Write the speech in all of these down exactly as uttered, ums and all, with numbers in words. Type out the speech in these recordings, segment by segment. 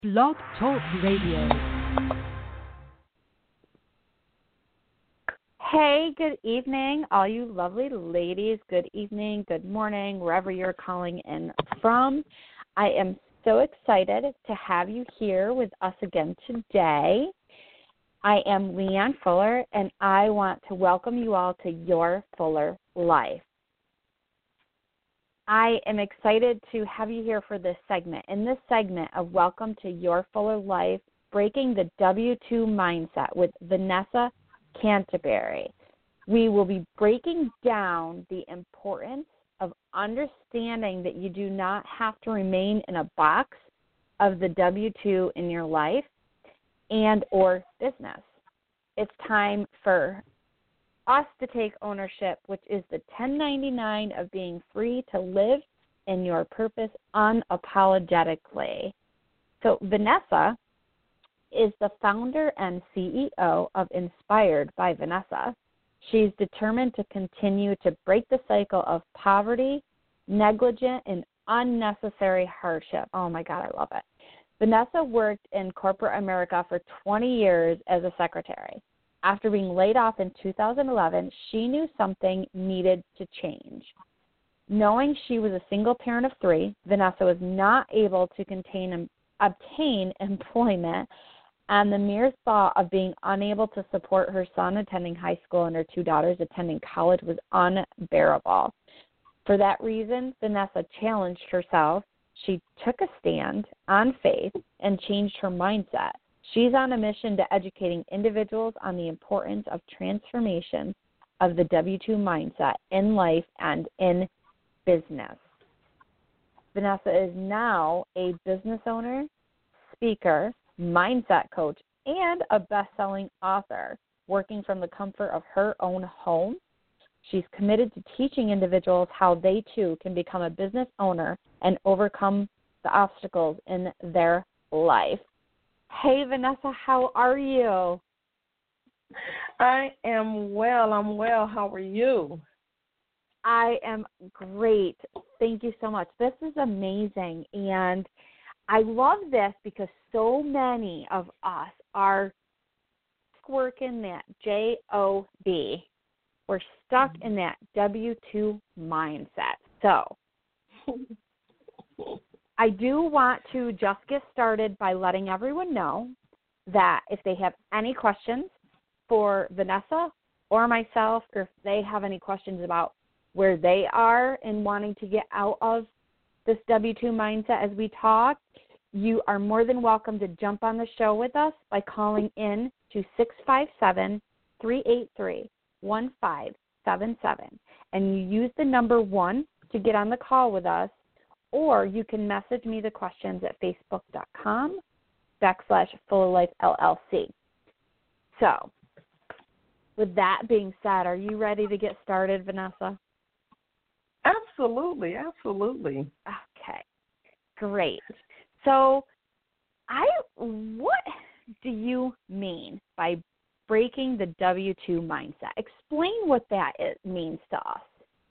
Blog Talk Radio. Hey, good evening, all you lovely ladies. Good evening, good morning, wherever you're calling in from. I am so excited to have you here with us again today. I am Leanne Fuller, and I want to welcome you all to Your Fuller Life. I am excited to have you here for this segment. In this segment of Welcome to Your Fuller Life, Breaking the W two Mindset with Vanessa Canterbury, we will be breaking down the importance of understanding that you do not have to remain in a box of the W two in your life and or business. It's time for us to take ownership, which is the ten ninety-nine of being free to live in your purpose unapologetically. So Vanessa is the founder and C E O of Inspired by Vanessa. She's determined to continue to break the cycle of poverty, negligent, and unnecessary hardship. Oh, my God, I love it. Vanessa worked in corporate America for twenty years as a secretary. After being laid off in two thousand eleven, she knew something needed to change. Knowing she was a single parent of three, Vanessa was not able to contain, obtain employment, and the mere thought of being unable to support her son attending high school and her two daughters attending college was unbearable. For that reason, Vanessa challenged herself. She took a stand on faith and changed her mindset. She's on a mission to educating individuals on the importance of transformation of the W two mindset in life and in business. Vanessa is now a business owner, speaker, mindset coach, and a best-selling author, working from the comfort of her own home. She's committed to teaching individuals how they, too, can become a business owner and overcome the obstacles in their life. Hey, Vanessa, how are you? I am well. I'm well. How are you? I am great. Thank you so much. This is amazing. And I love this because so many of us are working that J O B. We're stuck in that W two mindset. So I do want to just get started by letting everyone know that if they have any questions for Vanessa or myself, or if they have any questions about where they are in wanting to get out of this W two mindset as we talk, you are more than welcome to jump on the show with us by calling in to six five seven, three eight three, one five seven seven. And you use the number one to get on the call with us, or you can message me the questions at facebook.com backslash Fuller Life L L C. So, with that being said, are you ready to get started, Vanessa? Absolutely, absolutely. Okay, great. So, I what do you mean by breaking the W two mindset? Explain what that is, means to us.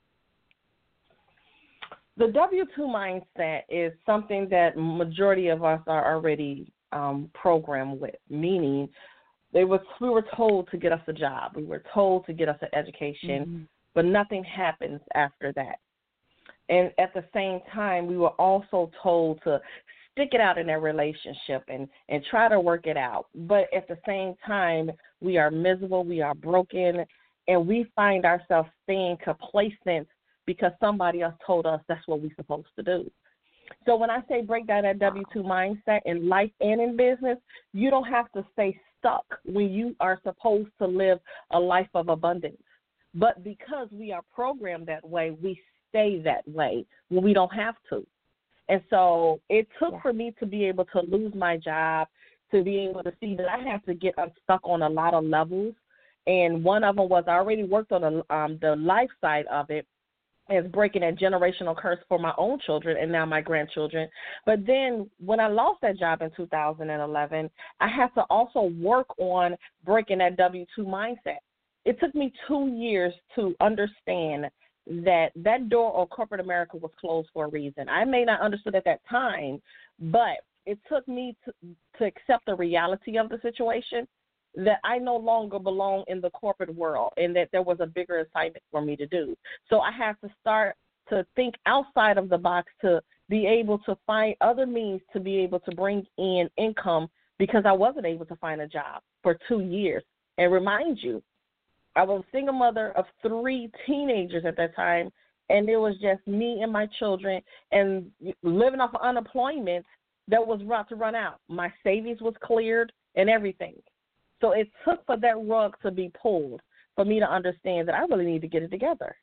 The W two mindset is something that majority of us are already um, programmed with, meaning they was, we were told to get us a job. We were told to get us an education, mm-hmm. but nothing happens after that. And at the same time, we were also told to stick it out in that relationship and, and try to work it out. But at the same time, we are miserable, we are broken, and we find ourselves staying complacent because somebody else told us that's what we're supposed to do. So when I say break down that W two mindset in life and in business, you don't have to stay stuck when you are supposed to live a life of abundance. But because we are programmed that way, we stay that way when we don't have to. And so it took yeah. for me to be able to lose my job, to be able to see that I have to get unstuck on a lot of levels. And one of them was I already worked on the, um, the life side of it, as breaking a generational curse for my own children and now my grandchildren. But then when I lost that job in two thousand eleven, I had to also work on breaking that W two mindset. It took me two years to understand that that door of corporate America was closed for a reason. I may not understood at that time, but it took me to, to accept the reality of the situation, that I no longer belong in the corporate world and that there was a bigger assignment for me to do. So I had to start to think outside of the box to be able to find other means to be able to bring in income, because I wasn't able to find a job for two years. And remind you, I was a single mother of three teenagers at that time, and it was just me and my children and living off of unemployment that was about to run out. My savings was cleared and everything. So it took for that rug to be pulled for me to understand that I really need to get it together.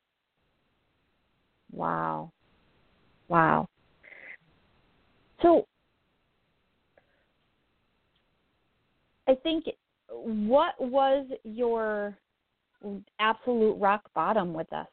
Wow. Wow. So I think, what was your absolute rock bottom with us?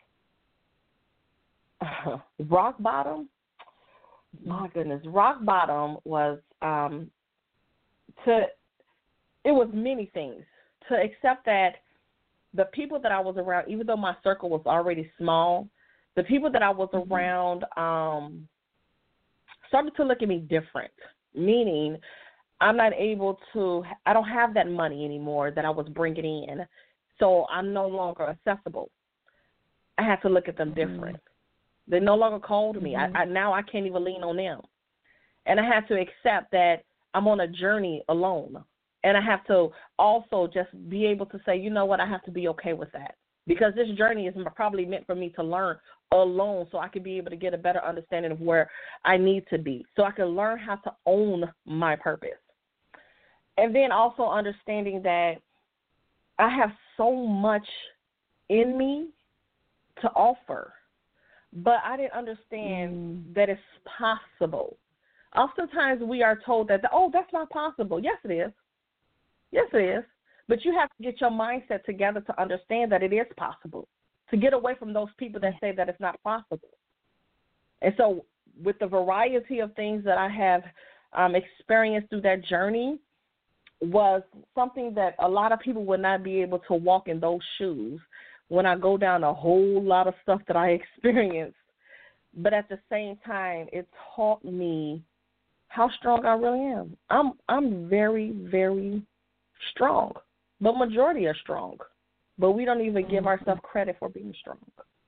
Uh, rock bottom? My goodness. Rock bottom was um, to, it was many things. To accept that the people that I was around, even though my circle was already small, the people that I was mm-hmm. around um, started to look at me different, meaning I'm not able to, I don't have that money anymore that I was bringing in, so I'm no longer accessible. I had to look at them mm-hmm. different. They no longer called me. Mm-hmm. I, I Now I can't even lean on them. And I had to accept that I'm on a journey alone. And I have to also just be able to say, you know what, I have to be okay with that. Because this journey is probably meant for me to learn alone, so I can be able to get a better understanding of where I need to be, so I can learn how to own my purpose. And then also understanding that I have so much in me to offer, but I didn't understand mm. that it's possible. Oftentimes we are told that, oh, that's not possible. Yes, it is. Yes, it is. But you have to get your mindset together to understand that it is possible, to get away from those people that say that it's not possible. And so with the variety of things that I have um, experienced through that journey was something that a lot of people would not be able to walk in those shoes when I go down a whole lot of stuff that I experienced. But at the same time, it taught me how strong I really am. I'm I'm very, very strong. The majority are strong, but we don't even give ourselves credit for being strong.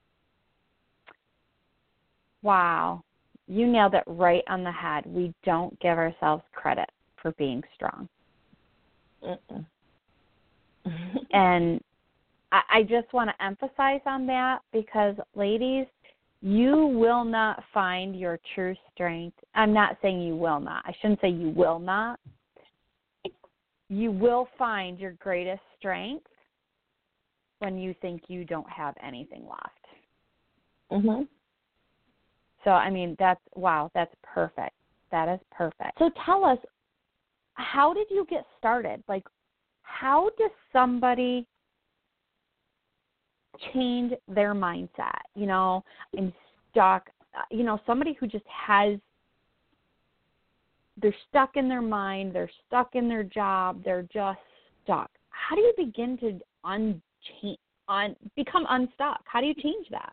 Wow. You nailed it right on the head. We don't give ourselves credit for being strong. Mm-mm. And I, I just want to emphasize on that because, ladies, you will not find your true strength. I'm not saying you will not. I shouldn't say you will not. You will find your greatest strength when you think you don't have anything left. Mm-hmm. So, I mean, that's, wow, that's perfect. That is perfect. So tell us, how did you get started? Like, how does somebody change their mindset? You know, I'm stuck. You know, somebody who just has, they're stuck in their mind, they're stuck in their job, they're just stuck. How do you begin to un- un- become unstuck? How do you change that?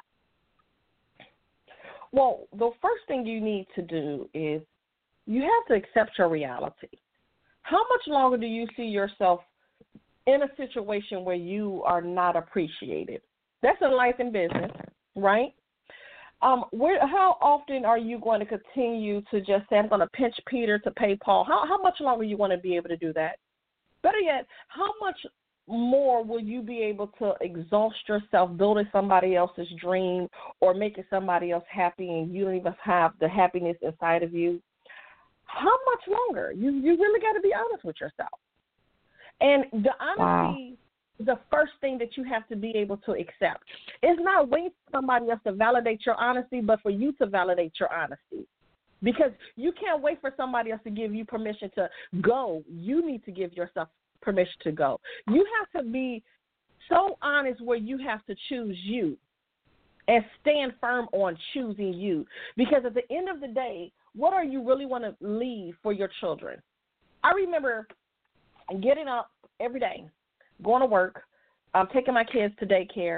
Well, the first thing you need to do is you have to accept your reality. How much longer do you see yourself in a situation where you are not appreciated? That's in life and business, right? Um, where, how often are you going to continue to just say, I'm going to pinch Peter to pay Paul? How, how much longer are you going to be able to do that? Better yet, how much more will you be able to exhaust yourself building somebody else's dream or making somebody else happy and you don't even have the happiness inside of you? How much longer? You you really got to be honest with yourself. And the honesty wow. is the first thing that you have to be able to accept. It's not waiting for somebody else to validate your honesty, but for you to validate your honesty. Because you can't wait for somebody else to give you permission to go. You need to give yourself permission to go. You have to be so honest where you have to choose you and stand firm on choosing you. Because at the end of the day, what are you really want to leave for your children? I remember getting up every day, going to work, um, taking my kids to daycare,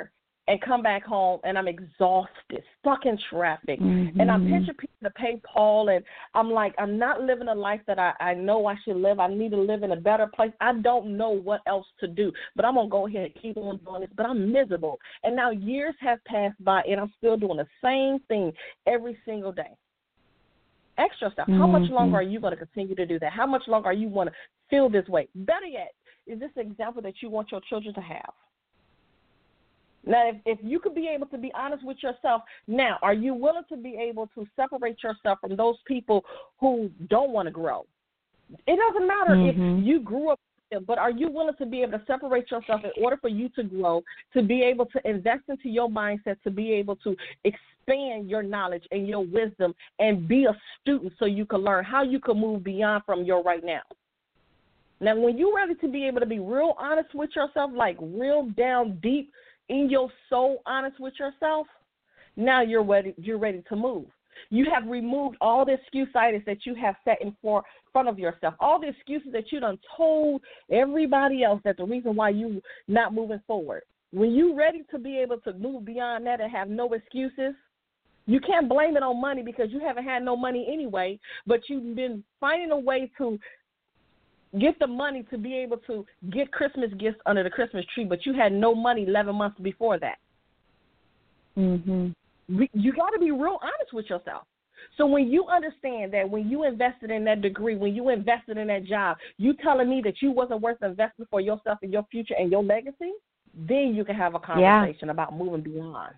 and come back home and I'm exhausted, stuck in traffic. Mm-hmm. And I picture people to pay Paul, and I'm like, I'm not living a life that I, I know I should live. I need to live in a better place. I don't know what else to do, but I'm going to go ahead and keep on doing this. But I'm miserable. And now years have passed by, and I'm still doing the same thing every single day. Ask yourself, mm-hmm. how much longer are you going to continue to do that? How much longer are you going to feel this way? Better yet, is this an example that you want your children to have? Now, if, if you could be able to be honest with yourself, now, are you willing to be able to separate yourself from those people who don't want to grow? It doesn't matter mm-hmm. if you grew up, but are you willing to be able to separate yourself in order for you to grow, to be able to invest into your mindset, to be able to expand your knowledge and your wisdom and be a student so you can learn how you can move beyond from your right now? Now, when you're ready to be able to be real honest with yourself, like real down deep in your soul honest with yourself, now you're ready, you're ready to move. You have removed all the excusitis that you have set in for, front of yourself, all the excuses that you done told everybody else that the reason why you not moving forward. When you're ready to be able to move beyond that and have no excuses, you can't blame it on money because you haven't had no money anyway, but you've been finding a way to get the money to be able to get Christmas gifts under the Christmas tree, but you had no money eleven months before that. Mm-hmm. You got to be real honest with yourself. So when you understand that when you invested in that degree, when you invested in that job, you telling me that you wasn't worth investing for yourself and your future and your legacy, then you can have a conversation yeah. about moving beyond.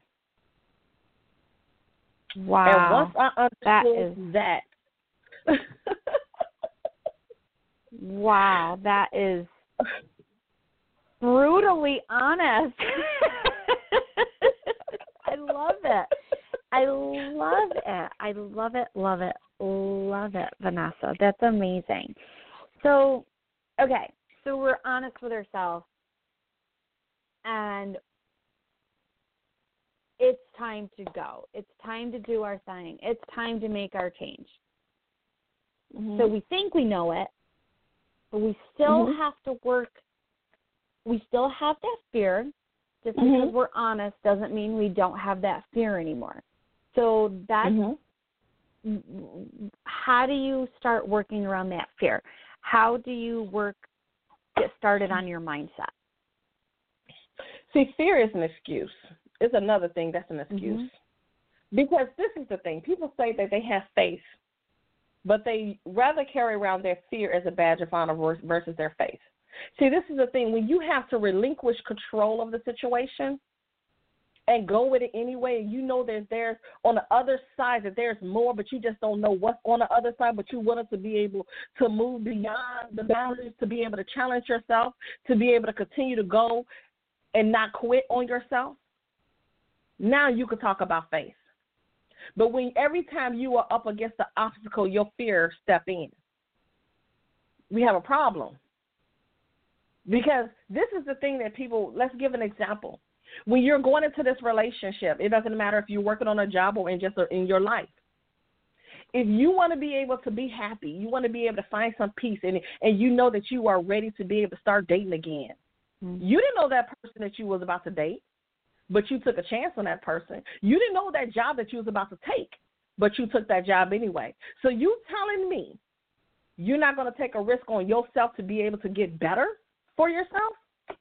Wow. And once I understood that, is... that wow, that is brutally honest. I love it. I love it. I love it, love it, love it, Vanessa. That's amazing. So, okay, so we're honest with ourselves, and it's time to go. It's time to do our thing. It's time to make our change. Mm-hmm. So we think we know it, but we still mm-hmm. have to work. We still have that fear. Just because mm-hmm. we're honest doesn't mean we don't have that fear anymore. So that's, mm-hmm. how do you start working around that fear? How do you work, get started on your mindset? See, fear is an excuse. It's another thing that's an excuse. Mm-hmm. Because this is the thing. People say that they have faith, but they rather carry around their fear as a badge of honor versus their faith. See, this is the thing. When you have to relinquish control of the situation and go with it anyway, and you know that there's on the other side that there's more, but you just don't know what's on the other side, but you're willing to be able to move beyond the boundaries, to be able to challenge yourself, to be able to continue to go and not quit on yourself, now you can talk about faith. But when every time you are up against the obstacle, your fear step in, we have a problem. Because this is the thing that people, let's give an example. When you're going into this relationship, it doesn't matter if you're working on a job or in just in your life. If you want to be able to be happy, you want to be able to find some peace, and and you know that you are ready to be able to start dating again. Mm-hmm. You didn't know that person that you was about to date, but you took a chance on that person. You didn't know that job that you was about to take, but you took that job anyway. So you telling me you're not going to take a risk on yourself to be able to get better for yourself?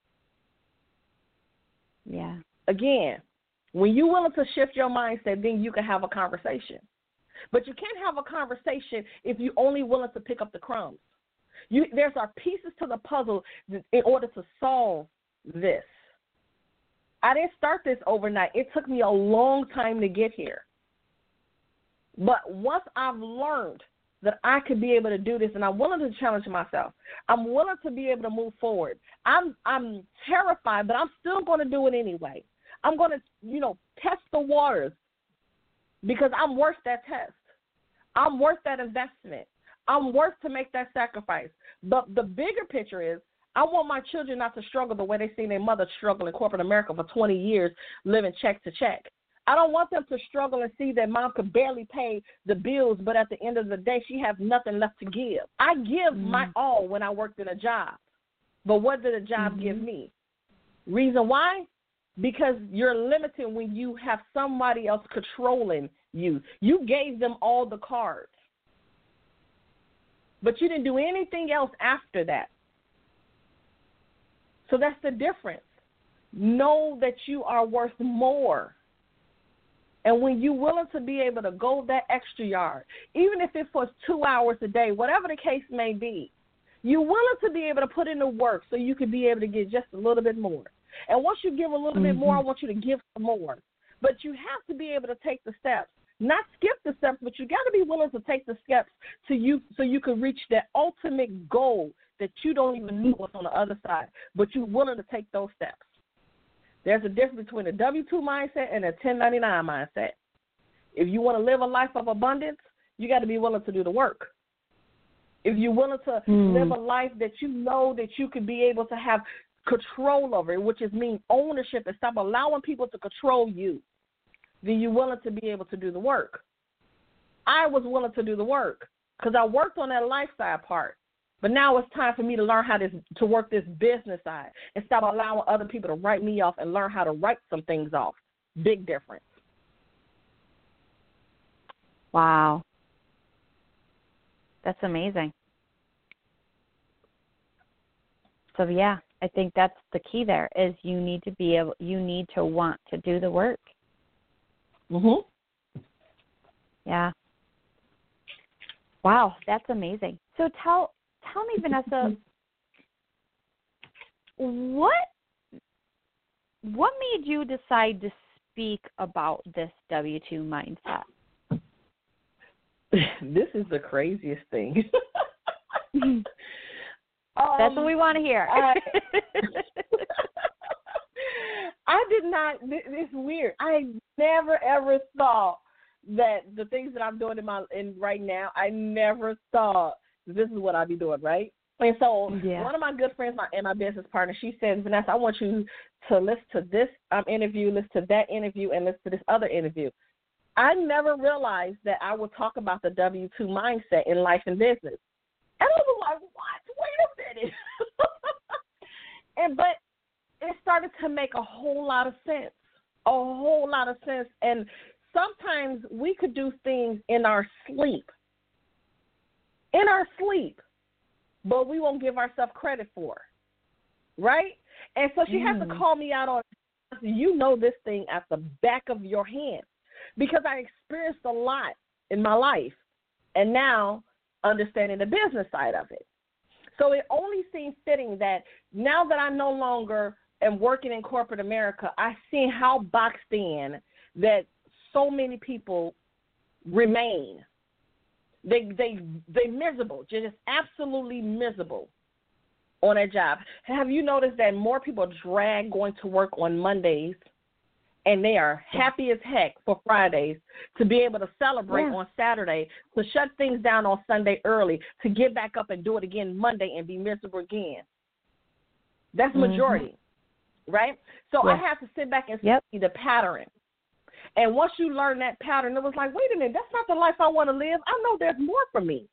Yeah. Again, when you're willing to shift your mindset, then you can have a conversation. But you can't have a conversation if you're only willing to pick up the crumbs. You, there's our pieces to the puzzle in order to solve this. I didn't start this overnight. It took me a long time to get here. But once I've learned that I could be able to do this, and I'm willing to challenge myself, I'm willing to be able to move forward. I'm I'm terrified, but I'm still going to do it anyway. I'm going to, you know, test the waters because I'm worth that test. I'm worth that investment. I'm worth to make that sacrifice. But the bigger picture is I want my children not to struggle the way they see their mother struggle in corporate America for twenty years, living check to check. I don't want them to struggle and see that mom could barely pay the bills, but at the end of the day, she has nothing left to give. I give mm-hmm. my all when I worked in a job, but what did a job mm-hmm. give me? Reason why? because you're limited when you have somebody else controlling you. You gave them all the cards, but you didn't do anything else after that. So that's the difference. Know that you are worth more. And when you're willing to be able to go that extra yard, even if it's for two hours a day, whatever the case may be, you're willing to be able to put in the work so you can be able to get just a little bit more. And once you give a little mm-hmm. bit more, I want you to give some more. But you have to be able to take the steps. Not skip the steps, but you got to be willing to take the steps to you so you can reach that ultimate goal that you don't even know what's on the other side, but you're willing to take those steps. There's a difference between a W two mindset and a ten ninety-nine mindset. If you want to live a life of abundance, you got to be willing to do the work. If you're willing to mm. live a life that you know that you can be able to have control over it, which is mean ownership, and stop allowing people to control you, then you're willing to be able to do the work. I was willing to do the work because I worked on that lifestyle part. But now it's time for me to learn how to, to work this business side and stop allowing other people to write me off and learn how to write some things off. Big difference. Wow. That's amazing. So, yeah, I think that's the key there is you need to be able, you need to want to do the work. Mhm. Yeah. Wow, that's amazing. So tell Tell me, Vanessa, what what made you decide to speak about this W two mindset? This is the craziest thing. um, That's what we want to hear. I, I did not, it's weird. I never, ever thought that the things that I'm doing in my in right now, I never thought this is what I'd be doing, right? And so yeah. one of my good friends my, and my business partner, she said, Vanessa, I want you to listen to this um, interview, listen to that interview, and listen to this other interview. I never realized that I would talk about the W two mindset in life and business. And I was like, what? Wait a minute. and But it started to make a whole lot of sense, a whole lot of sense. And sometimes we could do things in our sleep. In our sleep, but we won't give ourselves credit for, right? And so she mm. has to call me out on, you know this thing at the back of your hand, because I experienced a lot in my life, and now understanding the business side of it. So it only seems fitting that now that I no longer am working in corporate America, I see how boxed in that so many people remain. They they they miserable, just absolutely miserable on their job. Have you noticed that more people drag going to work on Mondays, and they are happy as heck for Fridays to be able to celebrate yeah. on Saturday, to shut things down on Sunday early, to get back up and do it again Monday and be miserable again? That's majority, mm-hmm. right? So yeah. I have to sit back and yep. see the pattern. And once you learn that pattern, it was like, wait a minute, that's not the life I want to live. I know there's more for me.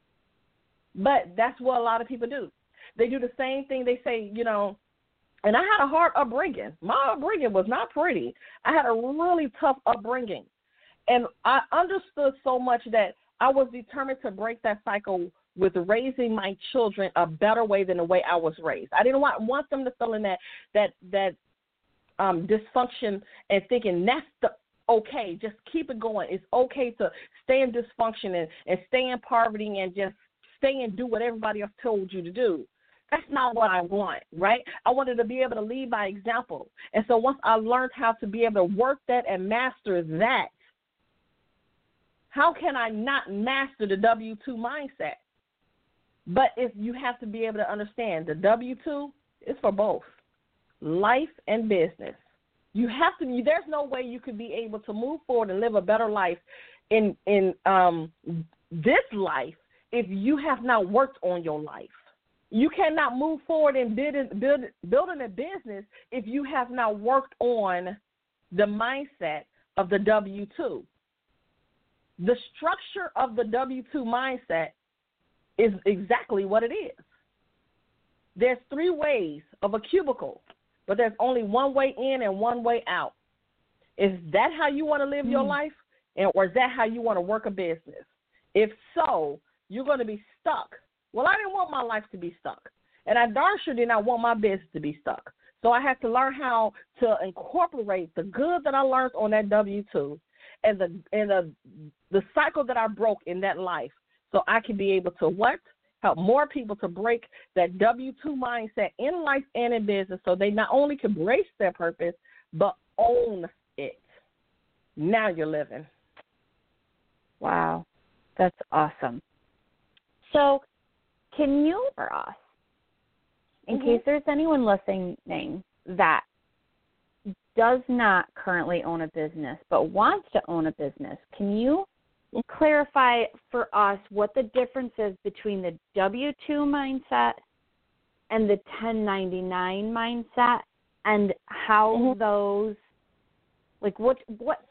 But that's what a lot of people do. They do the same thing. They say, you know, and I had a hard upbringing. My upbringing was not pretty. I had a really tough upbringing. And I understood so much that I was determined to break that cycle with raising my children a better way than the way I was raised. I didn't want, want them to feel in that, that, that, Um, dysfunction and thinking that's the okay, just keep it going. It's okay to stay in dysfunction and, and stay in poverty and just stay and do what everybody else told you to do. That's not what I want, right? I wanted to be able to lead by example. And so once I learned how to be able to work that and master that, how can I not master the W two mindset? But if you have to be able to understand the W two is for both life and business. You have to. There's no way you could be able to move forward and live a better life in in um, this life if you have not worked on your life. You cannot move forward in building build, building a business if you have not worked on the mindset of the W two. The structure of the W two mindset is exactly what it is. There's three ways of a cubicle. but there's only one way in and one way out. Is that how you want to live mm. your life? And, or is that how you want to work a business? If so, you're going to be stuck. Well, I didn't want my life to be stuck. And I darn sure did not want my business to be stuck. So I had to learn how to incorporate the good that I learned on that W two and the and the the cycle that I broke in that life, so I can be able to what? Help more people to break that W two mindset in life and in business, so they not only can embrace their purpose, but own it. Now you're living. Wow, that's awesome. So can you, for us, in mm-hmm. case there's anyone listening that does not currently own a business but wants to own a business, can you clarify for us what the difference is between the W two mindset and the ten ninety-nine mindset, and how mm-hmm. those, like what what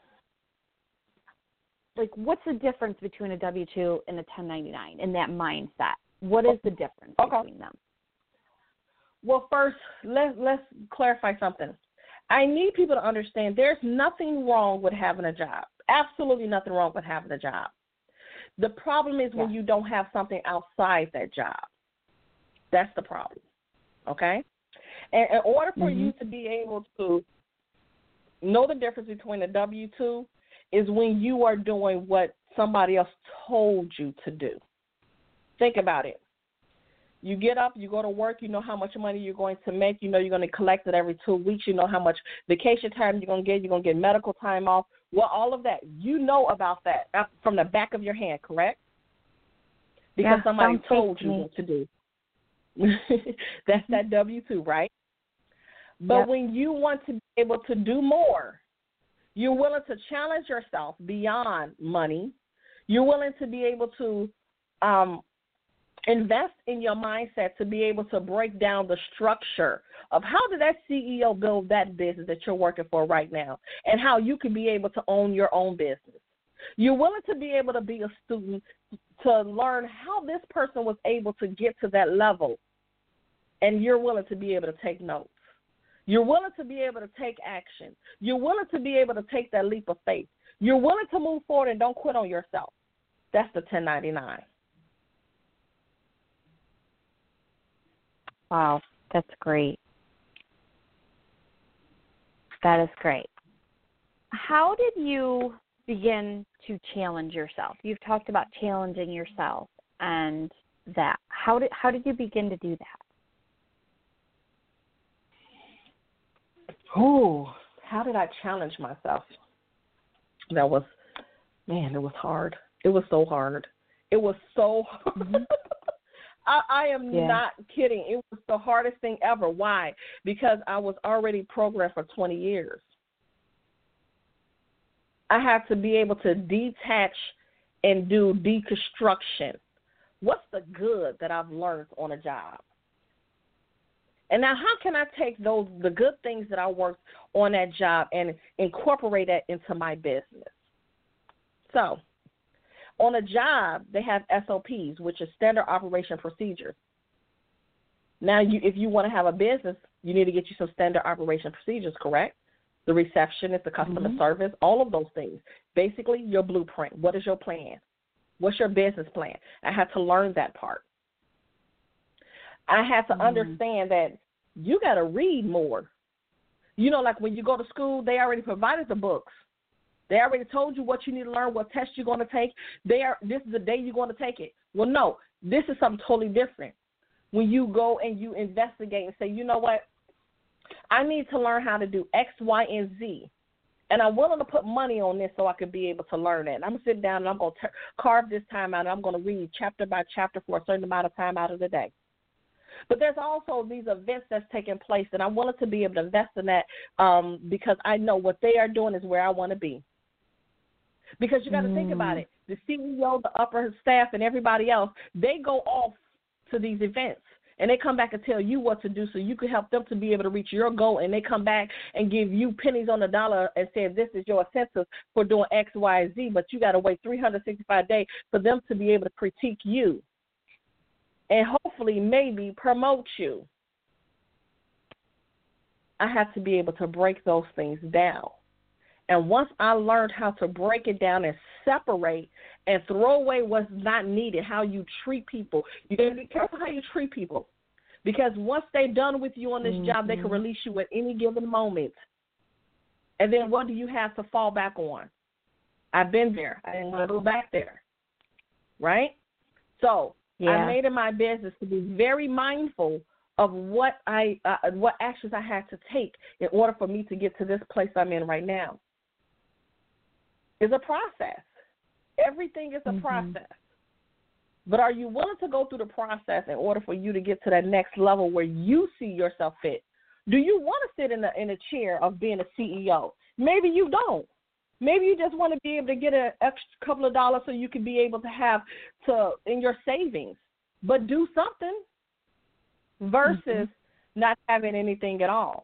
like what's the difference between a W two and a ten ninety-nine in that mindset? What is the difference okay. between them? Well, first, let's, let's clarify something. I need people to understand there's nothing wrong with having a job. Absolutely nothing wrong with having a job. The problem is yeah. when you don't have something outside that job. That's the problem, okay? And in order for mm-hmm. you to be able to know the difference between a W two is when you are doing what somebody else told you to do. Think about it. You get up, you go to work, you know how much money you're going to make, you know you're going to collect it every two weeks, you know how much vacation time you're going to get, you're going to get medical time off. Well, all of that, you know about that from the back of your hand, correct? Because yeah, somebody told you me. what to do. That's that W two, right? But yep. when you want to be able to do more, you're willing to challenge yourself beyond money. You're willing to be able to um, invest in your mindset to be able to break down the structure of how did that C E O build that business that you're working for right now, and how you can be able to own your own business. You're willing to be able to be a student to learn how this person was able to get to that level, and you're willing to be able to take notes. You're willing to be able to take action. You're willing to be able to take that leap of faith. You're willing to move forward and don't quit on yourself. That's the ten ninety-nine. Wow, that's great. That is great. How did you begin to challenge yourself? You've talked about challenging yourself and that. How did how did you begin to do that? Oh, how did I challenge myself? That was, man, it was hard. It was so hard. It was so hard. Mm-hmm. I, I am yeah. not kidding. It was the hardest thing ever. Why? Because I was already programmed for twenty years. I had to be able to detach and do deconstruction. What's the good that I've learned on a job? And now how can I take those the good things that I worked on that job and incorporate that into my business? So on a job, they have S O Ps, which is standard operation procedures. Now, you, if you want to have a business, you need to get you some standard operation procedures, correct? The receptionist, the customer mm-hmm. service, all of those things. Basically, your blueprint. What is your plan? What's your business plan? I had to learn that part. I had to mm-hmm. understand that you got to read more. You know, like when you go to school, they already provided the books. They already told you what you need to learn, what test you're going to take. They are, this is the day you're going to take it. Well, no, this is something totally different. When you go and you investigate and say, you know what, I need to learn how to do X, Y, and Z, and I'm willing to put money on this so I can be able to learn it. And I'm going to sit down and I'm going to t- carve this time out, and I'm going to read chapter by chapter for a certain amount of time out of the day. But there's also these events that's taking place, and I wanted to be able to invest in that um, because I know what they are doing is where I want to be. Because you got to mm. think about it. The C E O, the upper staff, and everybody else, they go off to these events, and they come back and tell you what to do so you can help them to be able to reach your goal, and they come back and give you pennies on the dollar and say this is your incentive for doing X, Y, Z, but you got to wait three hundred sixty-five days for them to be able to critique you and hopefully maybe promote you. I had to be able to break those things down. And once I learned how to break it down and separate and throw away what's not needed, how you treat people, you got to be careful how you treat people. Because once they're done with you on this mm-hmm. job, they can release you at any given moment. And then what do you have to fall back on? I've been there. I didn't want to go back there. Right? So yeah. I made it my business to be very mindful of what I, uh, what actions I had to take in order for me to get to this place I'm in right now. It's a process. Everything is a mm-hmm. process. But are you willing to go through the process in order for you to get to that next level where you see yourself fit? Do you want to sit in a, in a chair of being a C E O? Maybe you don't. Maybe you just want to be able to get an extra couple of dollars so you can be able to have to in your savings. But do something versus mm-hmm. not having anything at all.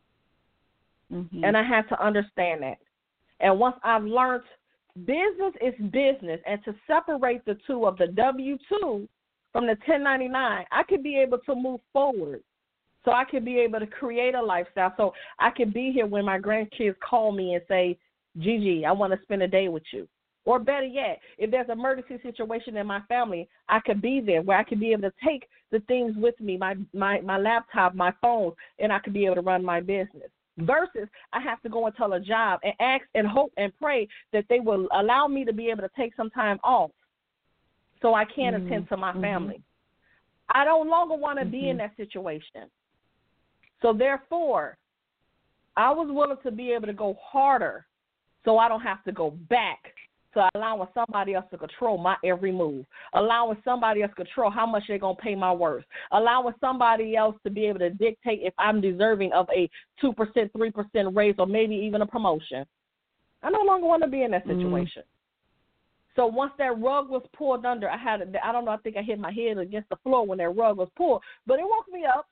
Mm-hmm. And I had to understand that. And once I've learned business is business, and to separate the two of the W two from the ten ninety-nine, I could be able to move forward. So I could be able to create a lifestyle. So I could be here when my grandkids call me and say, Gigi, I want to spend a day with you. Or better yet, if there's an emergency situation in my family, I could be there where I could be able to take the things with me, my, my, my laptop, my phone, and I could be able to run my business. Versus I have to go and tell a job and ask and hope and pray that they will allow me to be able to take some time off so I can mm-hmm. attend to my family. Mm-hmm. I no longer want to mm-hmm. be in that situation. So therefore, I was willing to be able to go harder so I don't have to go back to allowing somebody else to control my every move, allowing somebody else to control how much they're going to pay my worth, allowing somebody else to be able to dictate if I'm deserving of a two percent, three percent raise, or maybe even a promotion. I no longer want to be in that situation. Mm. So once that rug was pulled under, I had, a, I don't know, I think I hit my head against the floor when that rug was pulled, but it woke me up.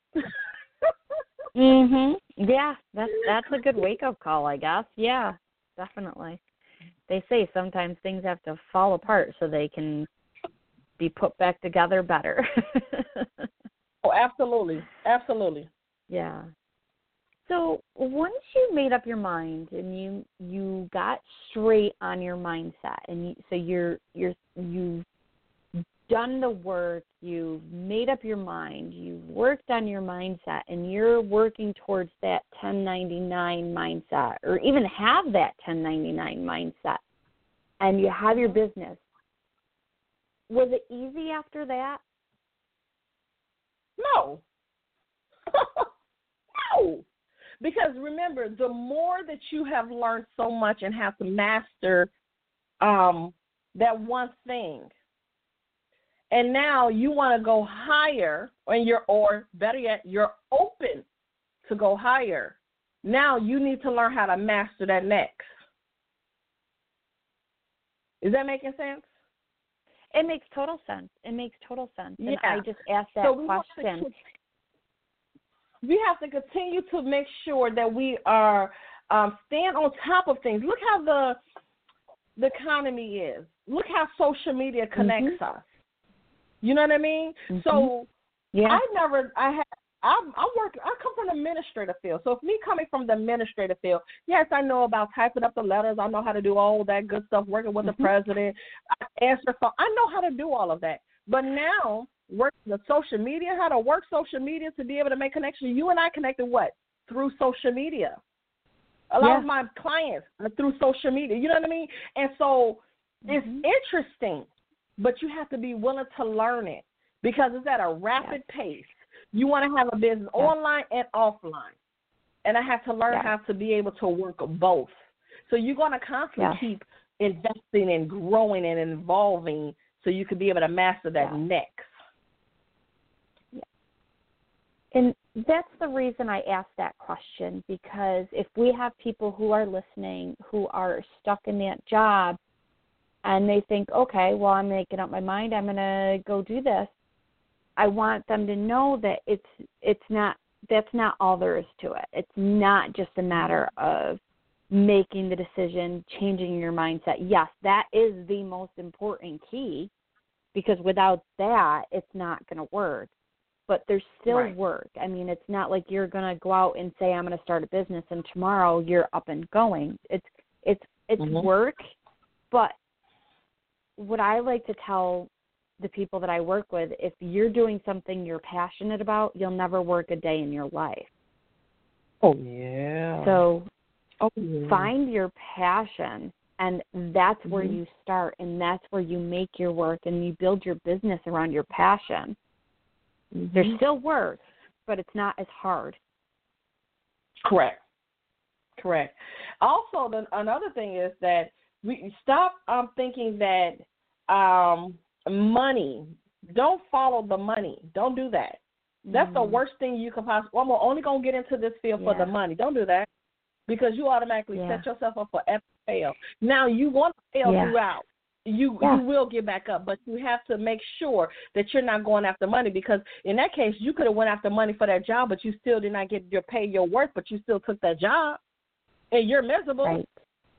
mhm. Yeah, that's that's a good wake-up call, I guess. Yeah, definitely. They say sometimes things have to fall apart so they can be put back together better. Oh, absolutely. Absolutely. Yeah. So once you made up your mind and you you got straight on your mindset, and you, so you're you're you've done the work, you've made up your mind, you've worked on your mindset, and you're working towards that ten ninety-nine mindset, or even have that ten ninety-nine mindset, and you have your business. Was it easy after that? No. No. Because remember, the more that you have learned so much and have to master um, that one thing, and now you want to go higher, and you're, or better yet, you're open to go higher. Now you need to learn how to master that next. Is that making sense? It makes total sense. It makes total sense. And yeah. I just asked that so we question. Have to, we have to continue to make sure that we are um, stand on top of things. Look how the the economy is. Look how social media connects mm-hmm. us. You know what I mean? Mm-hmm. So yeah. I never, I had, I, I work, I come from the administrative field. So if me coming from the administrative field, yes, I know about typing up the letters. I know how to do all that good stuff, working with mm-hmm. the president, I answer phone. I know how to do all of that. But now, working the social media, how to work social media to be able to make connections. You and I connected what? Through social media. A lot yeah. of my clients are through social media. You know what I mean? And so mm-hmm. it's interesting. But you have to be willing to learn it because it's at a rapid yes. pace. You want to have a business yes. online and offline. And I have to learn yes. how to be able to work both. So you're going to constantly yes. keep investing and growing and evolving so you can be able to master that yes. next. Yes. And that's the reason I asked that question, because if we have people who are listening who are stuck in that job, and they think, okay, well, I'm making up my mind, I'm going to go do this, I want them to know that it's it's not, that's not all there is to it. It's not just a matter of making the decision, changing your mindset. Yes, that is the most important key, because without that, it's not going to work. but there's still right. work. I mean, it's not like you're going to go out and say, I'm going to start a business, and tomorrow you're up and going. It's it's it's mm-hmm. work, but what I like to tell the people that I work with, if you're doing something you're passionate about, you'll never work a day in your life. Oh, yeah. So oh, yeah. find your passion, and that's mm-hmm. where you start, and that's where you make your work, and you build your business around your passion. Mm-hmm. There's still work, but it's not as hard. Correct. Correct. Also, the, another thing is that we stop um, thinking that um, money, don't follow the money. Don't do that. That's mm-hmm. the worst thing you can possibly, well, I'm only going to get into this field yeah. for the money. Don't do that, because you automatically yeah. set yourself up for epic fail. Now, you want to fail yeah. throughout. You yeah. you will get back up, but you have to make sure that you're not going after money, because in that case, you could have went after money for that job, but you still did not get your pay, your worth, but you still took that job, and you're miserable. Right.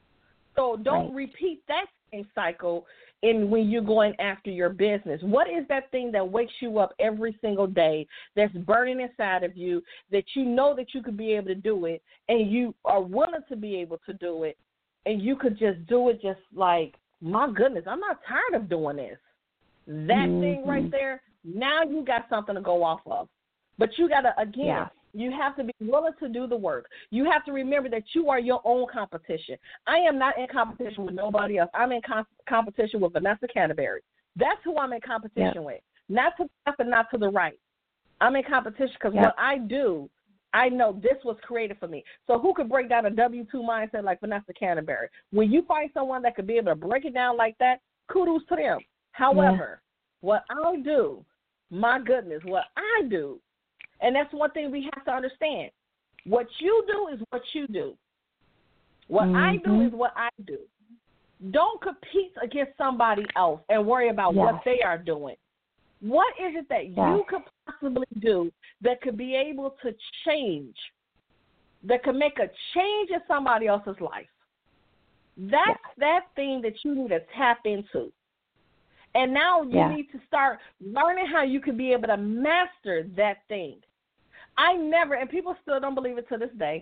So don't right. repeat that same cycle in when you're going after your business. What is that thing that wakes you up every single day, that's burning inside of you, that you know that you could be able to do it, and you are willing to be able to do it, and you could just do it just like, my goodness, I'm not tired of doing this. That mm-hmm. thing right there, now you got something to go off of. But you got to, again, yeah. you have to be willing to do the work. You have to remember that you are your own competition. I am not in competition with nobody else. I'm in com- competition with Vanessa Canterbury. That's who I'm in competition yeah. with. Not to the left and not to the right. I'm in competition because yeah. what I do, I know this was created for me. So who could break down a W two mindset like Vanessa Canterbury? When you find someone that could be able to break it down like that, kudos to them. However, yeah. what I do, my goodness, what I do, and that's one thing we have to understand. What you do is what you do. What mm-hmm. I do is what I do. Don't compete against somebody else and worry about yeah. what they are doing. What is it that yeah. you could possibly do that could be able to change, that could make a change in somebody else's life? That's yeah. that thing that you need to tap into. And now you yeah. need to start learning how you can be able to master that thing. I never, and people still don't believe it to this day,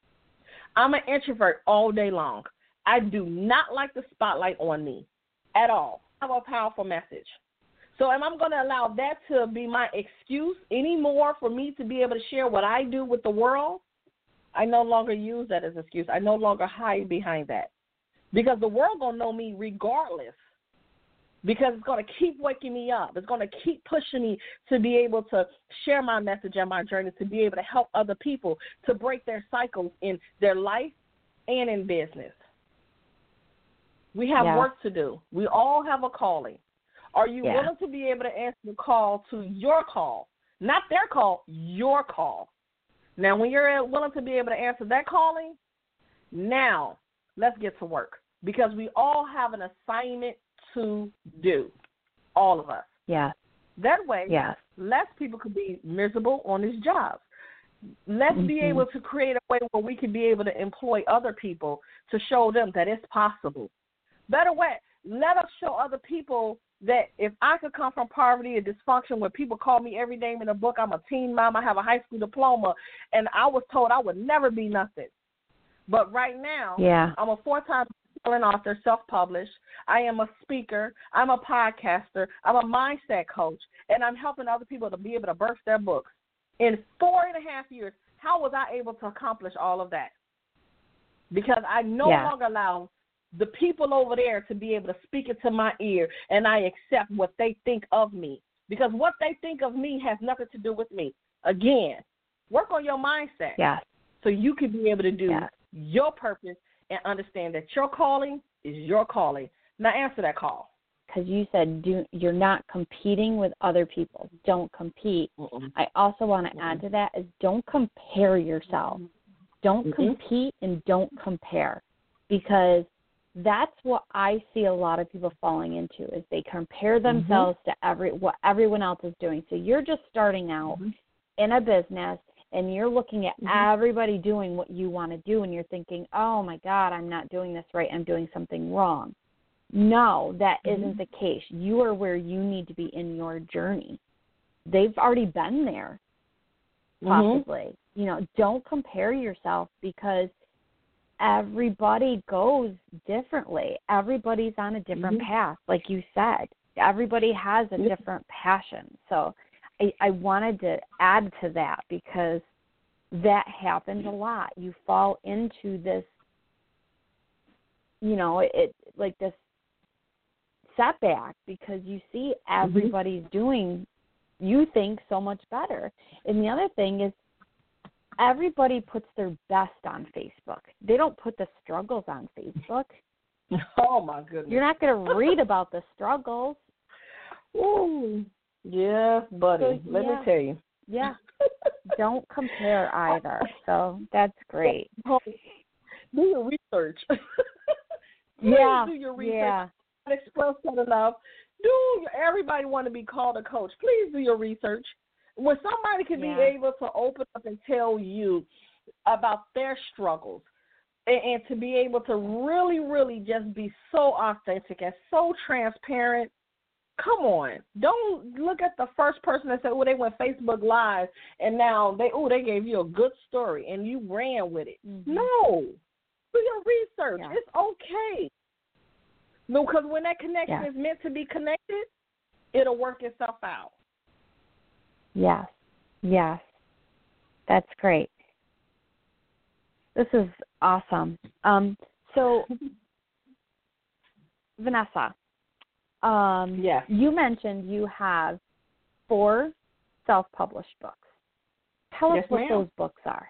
I'm an introvert all day long. I do not like the spotlight on me at all. I have a powerful message. So am I going to allow that to be my excuse anymore for me to be able to share what I do with the world? I no longer use that as an excuse. I no longer hide behind that, because the world going to know me regardless, because it's going to keep waking me up. It's going to keep pushing me to be able to share my message and my journey, to be able to help other people to break their cycles in their life and in business. We have yeah. work to do. We all have a calling. Are you yeah. willing to be able to answer the call to your call? Not their call, your call. Now, when you're willing to be able to answer that calling, now let's get to work, because we all have an assignment to do, all of us. Yeah. That way, yeah. less people could be miserable on these jobs. Let's mm-hmm. be able to create a way where we can be able to employ other people to show them that it's possible. Better way, let us show other people that if I could come from poverty and dysfunction, where people call me every name in a book, I'm a teen mom, I have a high school diploma, and I was told I would never be nothing. But right now, yeah. I'm a four-time best-selling author, self-published. I am a speaker. I'm a podcaster. I'm a mindset coach, and I'm helping other people to be able to burst their books. In four and a half years, how was I able to accomplish all of that? Because I no yeah. longer allow the people over there to be able to speak into my ear, and I accept what they think of me. Because what they think of me has nothing to do with me. Again, work on your mindset yeah. so you can be able to do yeah. your purpose and understand that your calling is your calling. Now answer that call. Because you said do, you're not competing with other people. Don't compete. Mm-mm. I also want to Mm-mm. add to that is don't compare yourself. Don't Mm-mm. compete and don't compare, because that's what I see a lot of people falling into, is they compare themselves mm-hmm. to every what everyone else is doing. So you're just starting out mm-hmm. in a business, and you're looking at mm-hmm. everybody doing what you want to do, and you're thinking, oh, my God, I'm not doing this right. I'm doing something wrong. No, that mm-hmm. isn't the case. You are where you need to be in your journey. they've already been there, possibly. Mm-hmm. You know, don't compare yourself because everybody goes differently. Everybody's on a different mm-hmm. path, like you said. Everybody has a yeah. different passion. So I, I wanted to add to that because that happens a lot. You fall into this, you know, it like this setback because you see everybody's mm-hmm. doing, you think, so much better. And the other thing is everybody puts their best on Facebook. They don't put the struggles on Facebook. Oh, my goodness. You're not going to read about the struggles. Ooh, yes, buddy. So, Let yeah. me tell you. Yeah. Don't compare either. So that's great. Do your research. yeah. Do your research. Yeah. Express that enough. Do everybody want to be called a coach? Please do your research. When somebody can yeah. be able to open up and tell you about their struggles and, and to be able to really, really just be so authentic and so transparent, come on. Don't look at the first person that said, oh, they went Facebook Live and now they, oh, they gave you a good story and you ran with it. Mm-hmm. No. Do your research. Yeah. It's okay. Because when that connection yeah. is meant to be connected, it'll work itself out. Yes. Yes. That's great. This is awesome. Um, so, Vanessa, um, yes. you mentioned you have four self-published books. Tell yes, us what ma'am. those books are.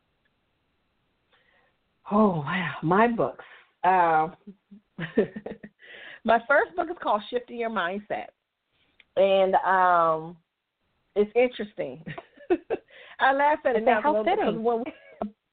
Oh, wow. My books. Uh, my first book is called Shifting Your Mindset. And um, it's interesting. I laugh at it now because when we,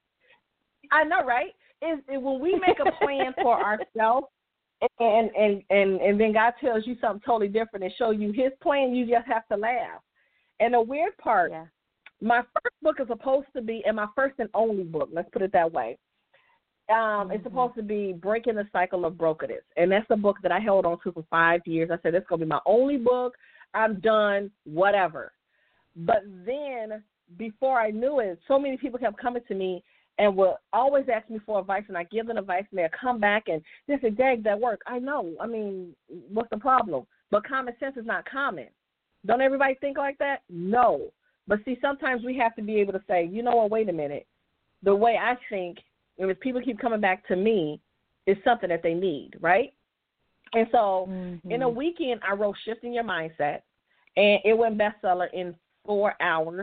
I know, right? Is when we make a plan for ourselves, and, and and and then God tells you something totally different and show you His plan, you just have to laugh. And the weird part, yeah. my first book is supposed to be, and my first and only book, let's put it that way. Um, mm-hmm. It's supposed to be Breaking the Cycle of Brokenness, and that's the book that I held on to for five years. I said, it's going to be my only book. I'm done, whatever. But then, before I knew it, so many people kept coming to me and would always ask me for advice, and I give them advice, and they'll come back and they say, Dag, that work. I know. I mean, what's the problem? But common sense is not common. Don't everybody think like that? No. But see, sometimes we have to be able to say, you know what, wait a minute. The way I think, and if people keep coming back to me, is something that they need, right? And so mm-hmm. in a weekend, I wrote Shifting Your Mindset, and it went bestseller in four hours.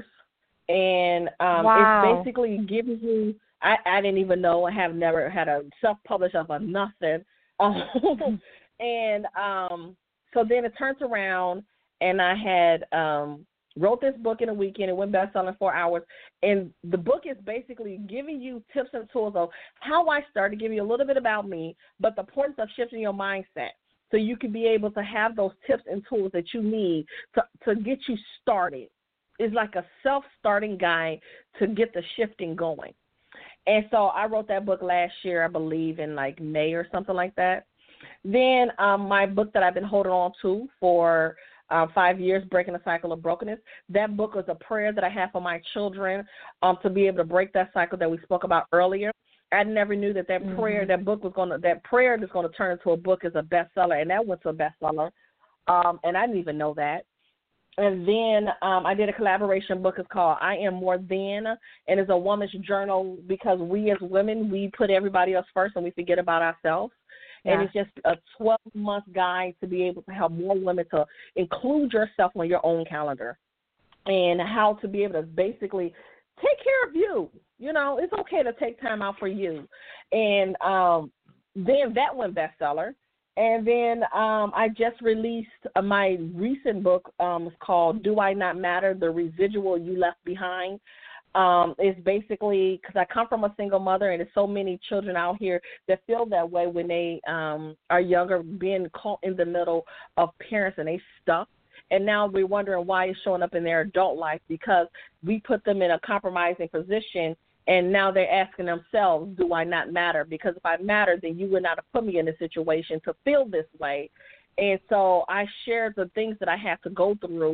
And um, wow. it's basically giving you, I, I didn't even know, I have never had a self-publish of a nothing. Um, and um, so then it turns around, and I had um, wrote this book in a weekend. It went bestseller in four hours. And the book is basically giving you tips and tools of how I started, giving you a little bit about me, but the importance of shifting your mindset so you can be able to have those tips and tools that you need to, to get you started. It's like a self-starting guide to get the shifting going. And so I wrote that book last year, I believe, in like May or something like that. Then um, my book that I've been holding on to for uh, five years, Breaking the Cycle of Brokenness, that book was a prayer that I have for my children um, to be able to break that cycle that we spoke about earlier. I never knew that that mm-hmm. prayer, that book was going to, that prayer that's going to turn into a book is a bestseller, and that went to a bestseller. Um, and I didn't even know that. And then um, I did a collaboration book. It's called I Am More Than, and it's a woman's journal because we as women, we put everybody else first and we forget about ourselves. Yeah. And it's just a twelve-month guide to be able to help more women to include yourself on your own calendar and how to be able to basically take care of you. You know, it's okay to take time out for you. And um, then that went bestseller. And then um, I just released uh, my recent book. Um, it's called Do I Not Matter? The Residual You Left Behind. Um, it's basically because I come from a single mother, and there's so many children out here that feel that way when they um, are younger, being caught in the middle of parents and they stuck. And now we're wondering why it's showing up in their adult life because we put them in a compromising position. And now they're asking themselves, do I not matter? Because if I matter, then you would not have put me in a situation to feel this way. And so I shared the things that I had to go through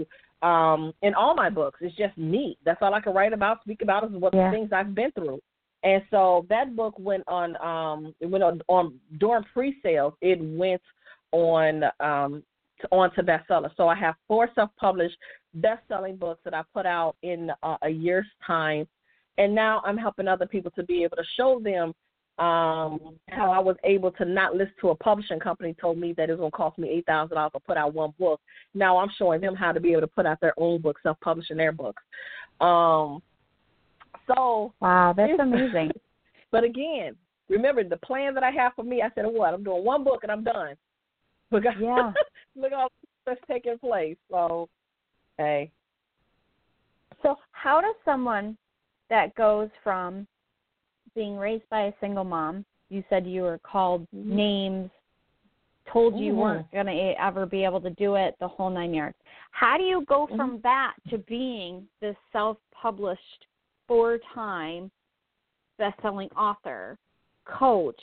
um, in all my books. It's just me. That's all I can write about, speak about, is what Yeah. the things I've been through. And so that book went on, um, it went on, on during pre-sales, it went on um, to, on to bestseller. So I have four self-published best-selling books that I put out in uh, a year's time. And now I'm helping other people to be able to show them um, how I was able to not listen to a publishing company told me that it was going to cost me eight thousand dollars to put out one book. Now I'm showing them how to be able to put out their own book, self-publishing their books. Um, so wow, that's amazing. But again, remember the plan that I have for me. I said, what? I'm doing one book and I'm done. Look, yeah. look at all that's taking place. So, hey. So how does someone that goes from being raised by a single mom, you said you were called mm-hmm. names, told you mm-hmm. weren't going to ever be able to do it, the whole nine yards. How do you go mm-hmm. from that to being this self-published, four-time best-selling author, coach,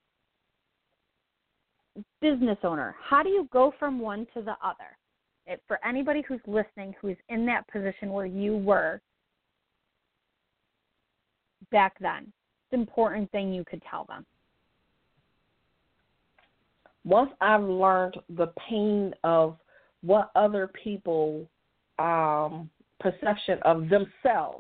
business owner? How do you go from one to the other? It, for anybody who's listening, who's in that position where you were back then, it's an important thing you could tell them. Once I've learned the pain of what other people um, perception of themselves,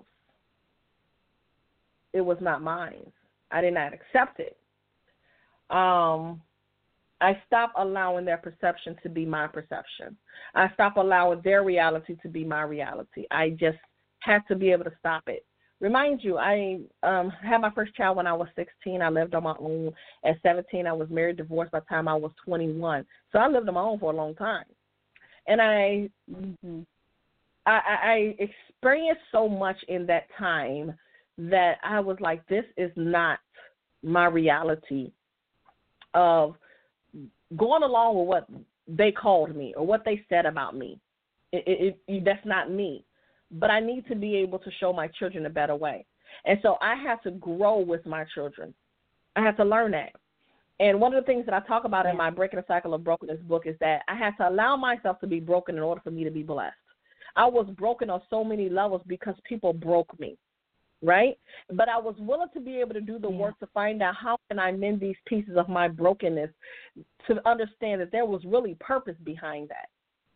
it was not mine. I did not accept it. Um, I stopped allowing their perception to be my perception. I stopped allowing their reality to be my reality. I just had to be able to stop it. Remind you, I um, had my first child when I was sixteen. I lived on my own. At seventeen, I was married, divorced by the time I was twenty-one. So I lived on my own for a long time. And I, mm-hmm. I, I experienced so much in that time that I was like, this is not my reality of going along with what they called me or what they said about me. It, it, it, that's not me. But I need to be able to show my children a better way. And so I have to grow with my children. I have to learn that. And one of the things that I talk about in my Breaking the Cycle of Brokenness book is that I have to allow myself to be broken in order for me to be blessed. I was broken on so many levels because people broke me, right? But I was willing to be able to do the yeah. work to find out how can I mend these pieces of my brokenness to understand that there was really purpose behind that.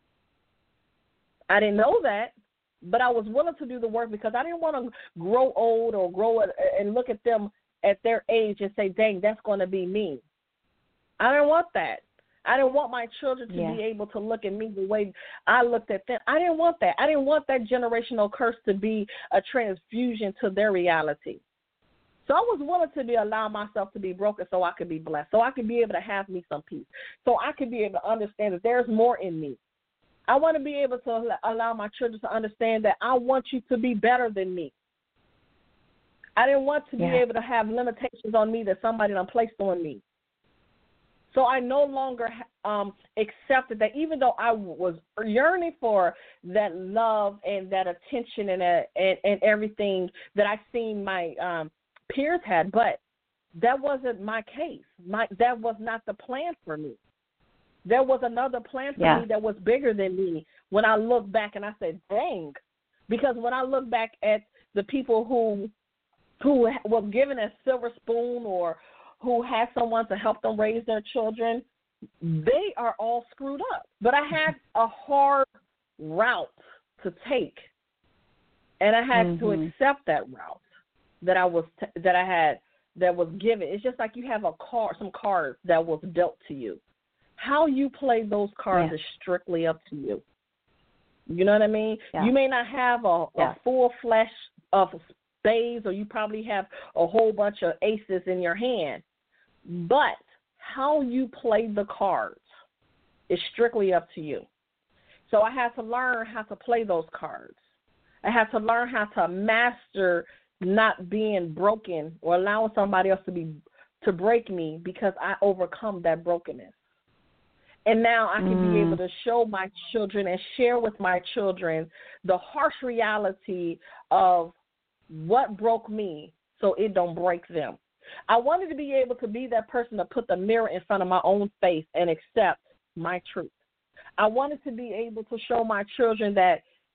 I didn't know that. But I was willing to do the work because I didn't want to grow old or grow and look at them at their age and say, dang, that's going to be me. I didn't want that. I didn't want my children to yeah. be able to look at me the way I looked at them. I didn't want that. I didn't want that generational curse to be a transfusion to their reality. So I was willing to be allow myself to be broken so I could be blessed, so I could be able to have me some peace, so I could be able to understand that there's more in me. I want to be able to allow my children to understand that I want you to be better than me. I didn't want to yeah. be able to have limitations on me that somebody done placed on me. So I no longer um, accepted that, even though I was yearning for that love and that attention and uh, and, and everything that I seen my um, peers had, but that wasn't my case. My that was not the plan for me. There was another plan for yeah. me that was bigger than me when I look back and I said, dang. Because when I look back at the people who who was given a silver spoon or who had someone to help them raise their children, they are all screwed up. But I had a hard route to take, and I had mm-hmm. to accept that route that I was t- that I had that was given. It's just like you have a card, some cards that was dealt to you. How you play those cards yeah. is strictly up to you. You know what I mean? Yeah. You may not have a, yeah. a full flesh of spades, or you probably have a whole bunch of aces in your hand. But how you play the cards is strictly up to you. So I had to learn how to play those cards. I had to learn how to master not being broken or allowing somebody else to be to break me because I overcome that brokenness. And now I can mm. be able to show my children and share with my children the harsh reality of what broke me so it don't break them. I wanted to be able to be that person to put the mirror in front of my own face and accept my truth. I wanted to be able to show my children that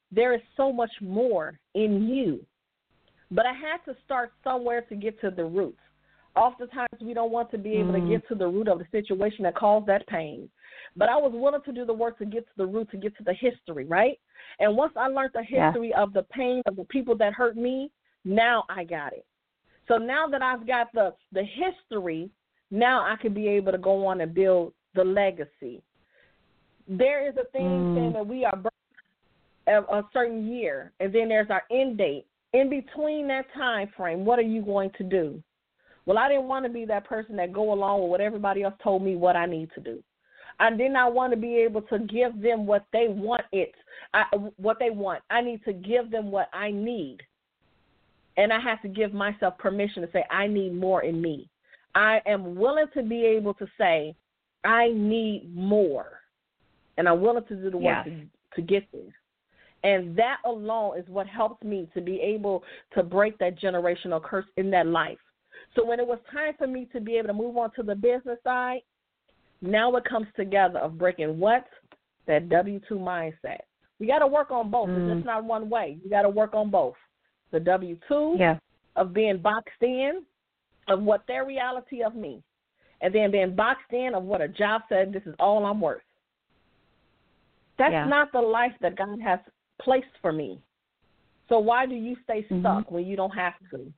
there is so much more in you. But I had to start somewhere to get to the roots. Oftentimes, we don't want to be able mm. to get to the root of the situation that caused that pain. But I was willing to do the work to get to the root, to get to the history, right? And once I learned the history yeah. of the pain of the people that hurt me, now I got it. So now that I've got the, the history, now I can be able to go on and build the legacy. There is a thing mm. saying that we are birthed a, a certain year, and then there's our end date. In between that time frame, what are you going to do? Well, I didn't want to be that person that go along with what everybody else told me what I need to do. I did not want to be able to give them what they want it, I, what they want. I need to give them what I need. And I have to give myself permission to say, I need more in me. I am willing to be able to say, I need more. And I'm willing to do the work yes. to, to get there. And that alone is what helps me to be able to break that generational curse in that life. So when it was time for me to be able to move on to the business side, now it comes together of breaking what? That W two mindset. We got to work on both. Mm. It's just not one way. You got to work on both. The W two yeah. of being boxed in, of what their reality of me, and then being boxed in of what a job said, this is all I'm worth. That's yeah. not the life that God has placed for me. So why do you stay stuck mm-hmm. when you don't have to?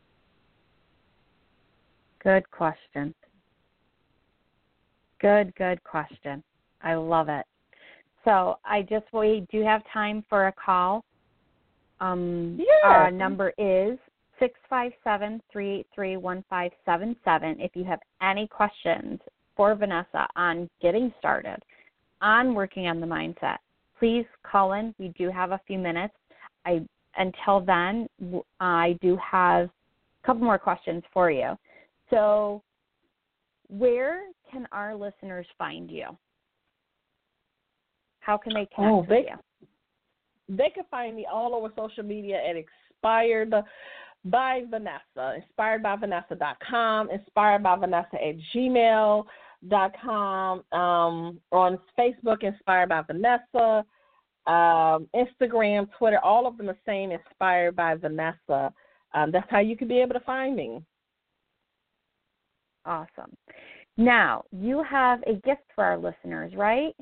Good question. Good, good question. I love it. So I just, we do have time for a call. Um, yes. Our number is six five seven, three eight three, one five seven seven. If you have any questions for Vanessa on getting started, on working on the mindset, please call in. We do have a few minutes. I Until then, I do have a couple more questions for you. So where can our listeners find you? How can they connect oh, they, with you? They can find me all over social media at Inspired by Vanessa, inspired by vanessa dot com, inspired by vanessa at gmail dot com, um, on Facebook, Inspired by Vanessa, um, Instagram, Twitter, all of them the same, Inspired by Vanessa. Um, that's how you can be able to find me. Awesome. Now, you have a gift for our listeners, right?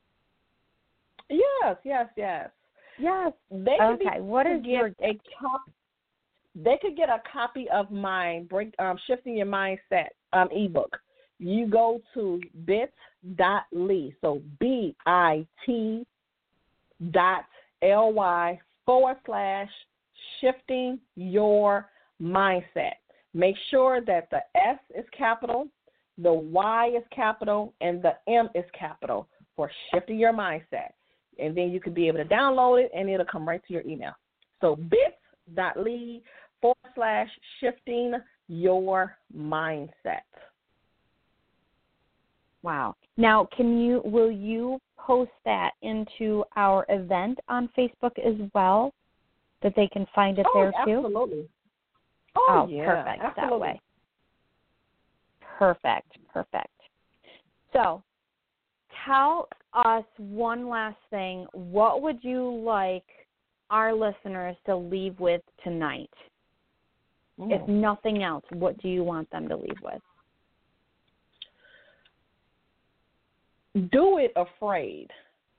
Yes, yes, yes. Yes. They okay. What is your a cop- They could get a copy of my break, um, Shifting Your Mindset um, ebook. You go to bit.ly, so B I T dot L-Y forward slash Shifting Your Mindset. Make sure that the S is capital, the Y is capital, and the M is capital for Shifting Your Mindset. And then you can be able to download it, and it'll come right to your email. So bit.ly forward slash Shifting Your Mindset. Wow. Now, can you will you post that into our event on Facebook as well, that they can find it oh, there too? Absolutely. Oh, oh yeah, perfect. absolutely. That way. Perfect. Perfect. So, tell us one last thing. What would you like our listeners to leave with tonight? Mm. If nothing else, what do you want them to leave with? Do it afraid.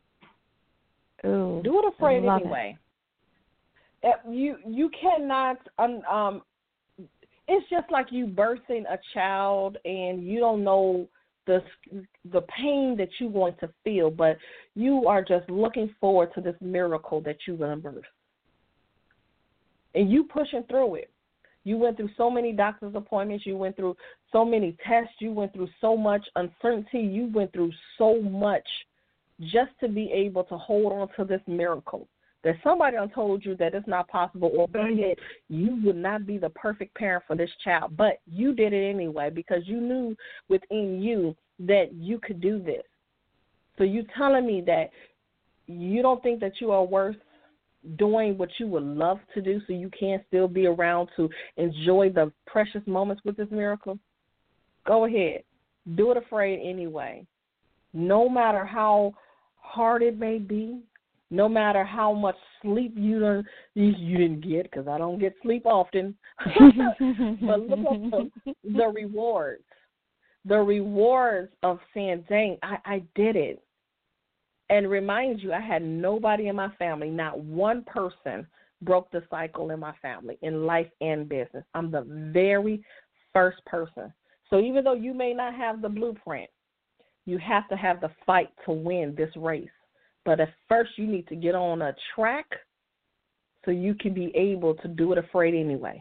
Ooh, Do it afraid I love anyway. It. You you cannot. Um, um, it's just like you birthing a child, and you don't know the the pain that you're going to feel, but you are just looking forward to this miracle that you're going to birth, and you pushing through it. You went through so many doctor's appointments. You went through so many tests. You went through so much uncertainty. You went through so much just to be able to hold on to this miracle. That somebody done told you that it's not possible, or better yet, you would not be the perfect parent for this child. But you did it anyway because you knew within you that you could do this. So you telling me that you don't think that you are worth doing what you would love to do so you can still be around to enjoy the precious moments with this miracle? Go ahead. Do it afraid anyway. No matter how hard it may be, No matter how much sleep you don't, you, you didn't get, because I don't get sleep often. But look at the, the rewards. The rewards of saying, dang, I, I did it. And remind you, I had nobody in my family, not one person broke the cycle in my family, in life and business. I'm the very first person. So even though you may not have the blueprint, you have to have the fight to win this race. But at first, you need to get on a track so you can be able to do it afraid anyway.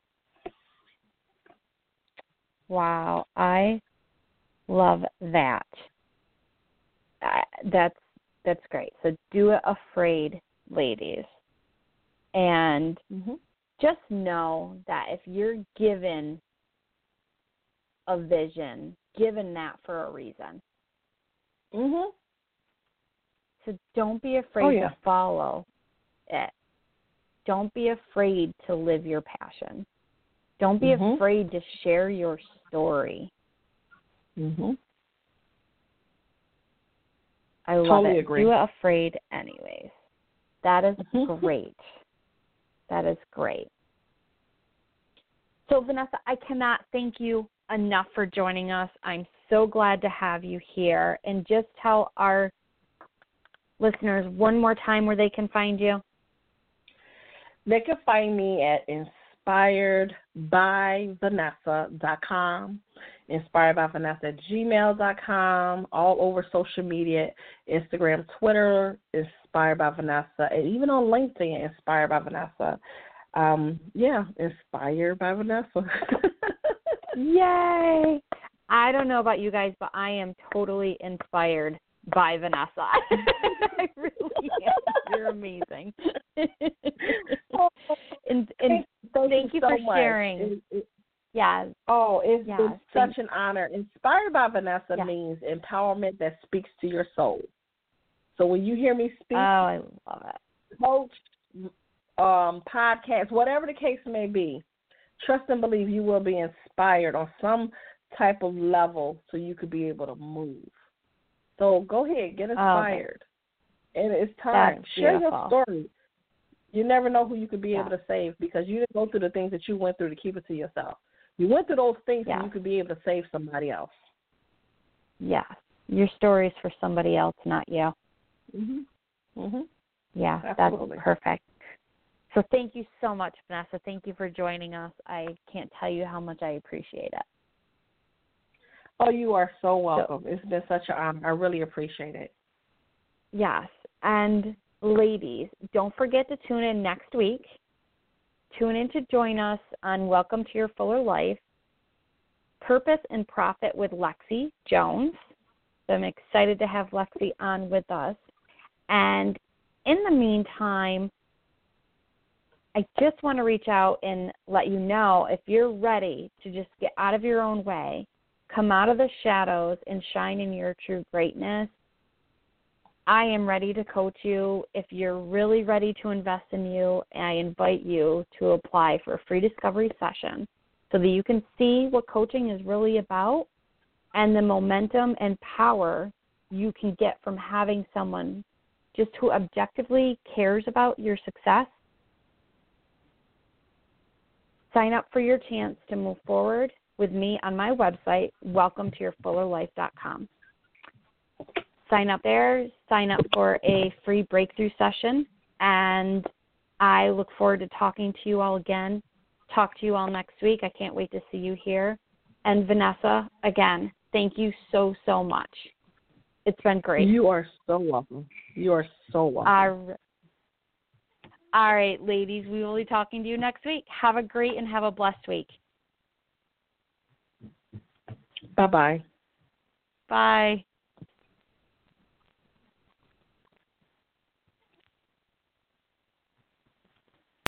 Wow, I love that. Uh, that's that's great. So do it afraid, ladies. And mm-hmm. just know that if you're given a vision, given that for a reason. Mhm. So don't be afraid oh, yeah. to follow it. Don't be afraid to live your passion. Don't be mm-hmm. afraid to share your story. Mhm. I love totally it. Agree. Do it afraid anyways. That is mm-hmm. great. That is great. So, Vanessa, I cannot thank you enough for joining us. I'm so glad to have you here. And just tell our listeners one more time where they can find you. They can find me at inspired by vanessa dot com, inspired by vanessa at gmail dot com, all over social media, Instagram, Twitter, Inspired by Vanessa, and even on LinkedIn, Inspired by Vanessa. Um, yeah, Inspired by Vanessa. Yay! I don't know about you guys, but I am totally inspired by Vanessa. I really am. You're amazing. and and thank, thank you, you so for much. sharing. It, it, yeah. Oh, it's, yeah, it's such an honor. Inspired by Vanessa yeah. means empowerment that speaks to your soul. So when you hear me speak, oh, I love it. Coach, um, podcast, whatever the case may be, trust and believe you will be inspired on some type of level so you could be able to move. So go ahead, get inspired. Oh, and it's time. That's Share beautiful. your story. You never know who you could be yeah. able to save because you didn't go through the things that you went through to keep it to yourself. You went through those things yeah. so you could be able to save somebody else. Yeah. Your story is for somebody else, not you. Mhm. Mhm. Yeah, Absolutely. That's perfect. So thank you so much, Vanessa. Thank you for joining us. I can't tell you how much I appreciate it. Oh, you are so welcome. So, it's been such an honor. I really appreciate it. Yes. And ladies, don't forget to tune in next week. Tune in to join us on Welcome to Your Fuller Life, Purpose and Profit with Lexi Jones. So I'm excited to have Lexi on with us. And in the meantime, I just want to reach out and let you know if you're ready to just get out of your own way, come out of the shadows, and shine in your true greatness, I am ready to coach you. If you're really ready to invest in you, I invite you to apply for a free discovery session so that you can see what coaching is really about and the momentum and power you can get from having someone just who objectively cares about your success. Sign up for your chance to move forward with me on my website, welcome to your fuller life dot com. Sign up there, sign up for a free breakthrough session, and I look forward to talking to you all again. Talk to you all next week. I can't wait to see you here. And Vanessa, again, thank you so, so much. It's been great. You are so welcome. You are so welcome. Uh, all right, ladies, we will be talking to you next week. Have a great and have a blessed week. Bye-bye. Bye.